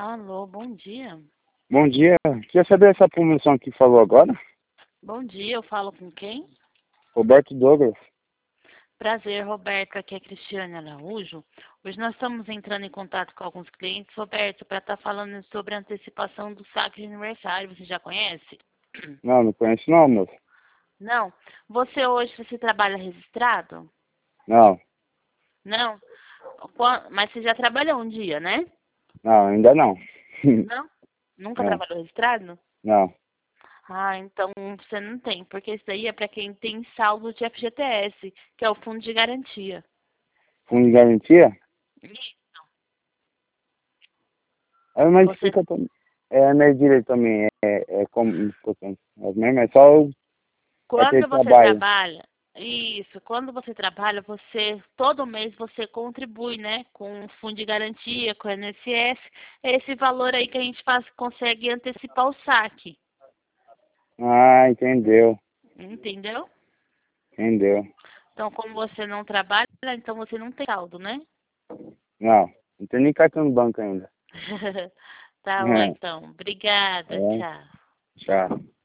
Alô, bom dia. Bom dia. Queria saber essa promoção que falou agora? Bom dia, eu falo com quem? Roberto Douglas. Prazer, Roberto, aqui é Cristiane Araújo. Hoje nós estamos entrando em contato com alguns clientes, Roberto, para estar falando sobre a antecipação do saque de aniversário. Você já conhece? Não conheço não, moço. Não? Você trabalha registrado? Não, Não? Mas você já trabalhou um dia, né? não, ainda não. Não? Nunca Não, trabalhou registrado? não. Ah, então você não tem, porque isso aí é para quem tem saldo de FGTS, que é o Fundo de Garantia. Fundo de garantia? Mas Você, fica também. É, minha direito também é como as mesmas, é só o aquele quando você trabalho. trabalha, isso, quando você trabalha, todo mês você contribui, né, com o Fundo de Garantia, com o INSS, é esse valor aí que a gente consegue antecipar o saque, Ah, entendeu. entendeu? Entendeu. Então, como você não trabalha, então você não tem saldo, né? Não tem nem cartão no banco ainda. Tá bom, então. Obrigada, É, tchau. tchau.